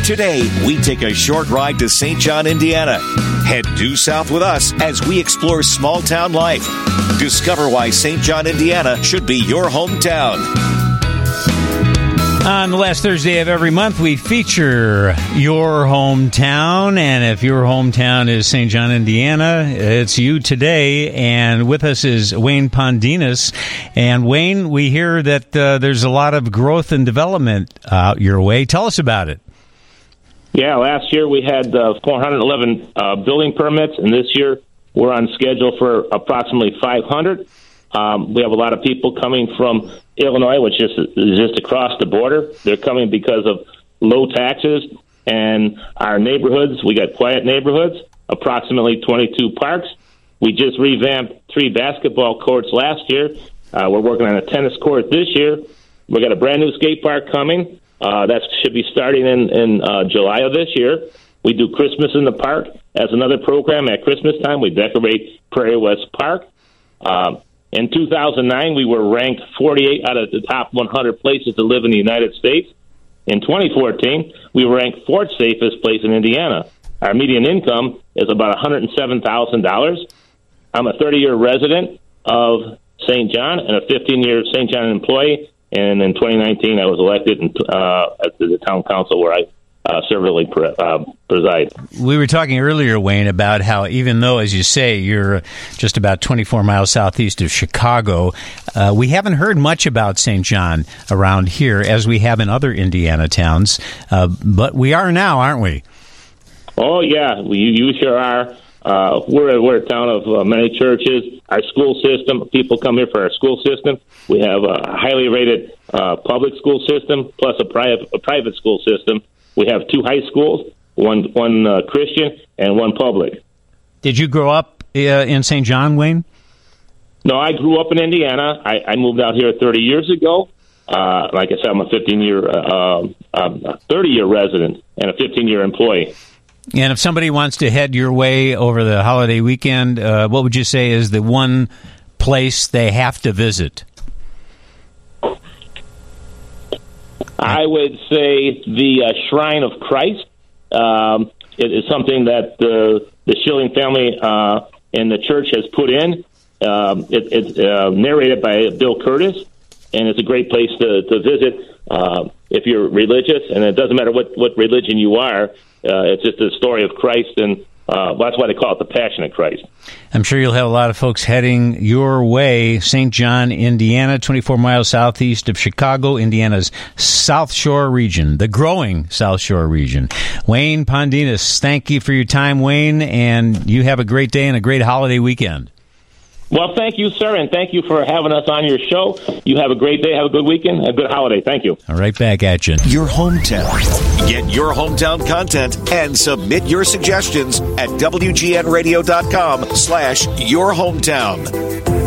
Today, we take a short ride to St. John, Indiana. Head due south with us as we explore small town life. Discover why St. John, Indiana should be your hometown. On the last Thursday of every month, we feature your hometown. And if your hometown is St. John, Indiana, it's you today. And with us is Wayne Pondinas. And Wayne, we hear that there's a lot of growth and development out your way. Tell us about it. Yeah, last year we had 411 building permits, and this year we're on schedule for approximately 500. We have a lot of people coming from Illinois, which is just across the border. They're coming because of low taxes and our neighborhoods. We got quiet neighborhoods, approximately 22 parks. We just revamped 3 basketball courts last year. We're working on a tennis court this year. We got a brand new skate park coming. That should be starting in July of this year. We do Christmas in the Park as another program. At Christmas time, we decorate Prairie West Park. In 2009, we were ranked 48 out of the top 100 places to live in the United States. In 2014, we were ranked 4th safest place in Indiana. Our median income is about $107,000. I'm a 30-year resident of St. John and a 15-year St. John employee. And in 2019, I was elected to the town council where I servantly preside. We were talking earlier, Wayne, about how even though, as you say, you're just about 24 miles southeast of Chicago, we haven't heard much about St. John around here as we have in other Indiana towns. But we are now, aren't we? Oh, yeah. You sure are. We're a town of many churches. Our school system, people come here for our school system. We have a highly rated public school system plus a private school system. We have 2 high schools, one Christian and one public. Did you grow up in St. John, Wayne? No, I grew up in Indiana. I moved out here 30 years ago. Like I said, I'm a 30-year resident and a 15-year employee. And if somebody wants to head your way over the holiday weekend, what would you say is the one place they have to visit? I would say the Shrine of Christ. It is something that the Schilling family and the church has put in. It's narrated by Bill Curtis, and it's a great place to visit if you're religious, and it doesn't matter what religion you are. It's just the story of Christ, and that's why they call it the Passion of Christ. I'm sure you'll have a lot of folks heading your way. St. John, Indiana, 24 miles southeast of Chicago, Indiana's South Shore region, the growing South Shore region. Wayne Pondinas, thank you for your time, Wayne, and you have a great day and a great holiday weekend. Well, thank you, sir, and thank you for having us on your show. You have a great day, have a good weekend, a good holiday. Thank you. All right, back at you. Your hometown. Get your hometown content and submit your suggestions at WGNradio.com/yourhometown.